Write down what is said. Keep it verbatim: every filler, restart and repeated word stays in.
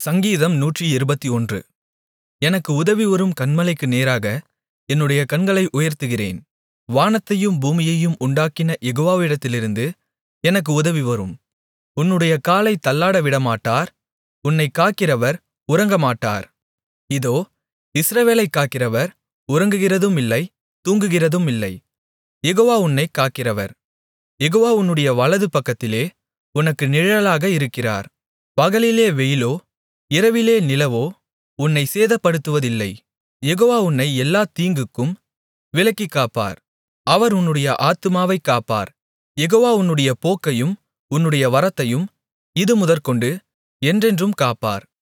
சங்கீதம் நூற்று இருபத்தொன்று. எனக்கு உதவிவரும் கன்மலைக்கு நேராக என்னுடைய கண்களை உயர்த்துகிறேன். வானத்தையும் பூமியையும் உண்டாக்கின யெகோவாவிடத்திலிருந்து எனக்கு உதவி வரும். உன்னுடைய காலைத் தள்ளாட விடமாட்டார், உன்னைக் காக்கிறவர் உறங்கமாட்டார். இதோ, இஸ்ரவேலைக் காக்கிறவர் உறங்குகிறதுமில்லை, தூங்குகிறதுமில்லை. யெகோவா உன்னைக் காக்கிறவர். யெகோவா உன்னுடைய வலது பக்கத்திலே உனக்கு நிழலாக இருக்கிறார். பகலிலே வெயிலோ இரவிலே நிலவோ உன்னைச் சேதப்படுத்துவதில்லை. யெகோவா உன்னை எல்லாத் தீங்குக்கும் விலக்கிக் காப்பார். அவர் உன்னுடைய ஆத்துமாவைக் காப்பார். யெகோவா உன்னுடைய போக்கையும் உன்னுடைய வரத்தையும் இதுமுதற்கொண்டு என்றென்றும் காப்பார்.